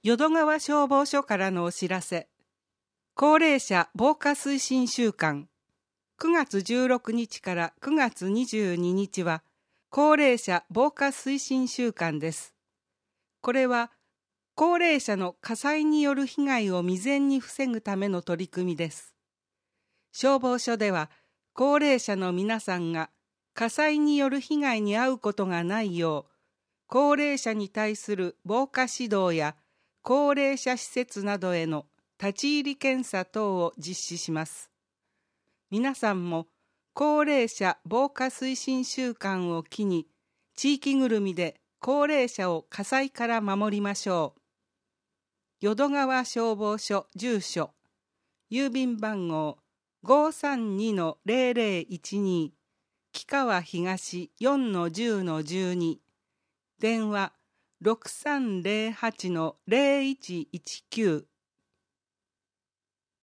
淀川消防署からのお知らせ。高齢者防火推進週間。9月16日から9月22日は高齢者防火推進週間です。これは高齢者の火災による被害を未然に防ぐための取り組みです。消防署では高齢者の皆さんが火災による被害に遭うことがないよう、高齢者に対する防火指導や高齢者施設などへの立ち入り検査等を実施します。皆さんも高齢者防火推進週間を機に地域ぐるみで高齢者を火災から守りましょう。淀川消防署住所、郵便番号 532-0012 木川東 4-10-12 電話 6308-0119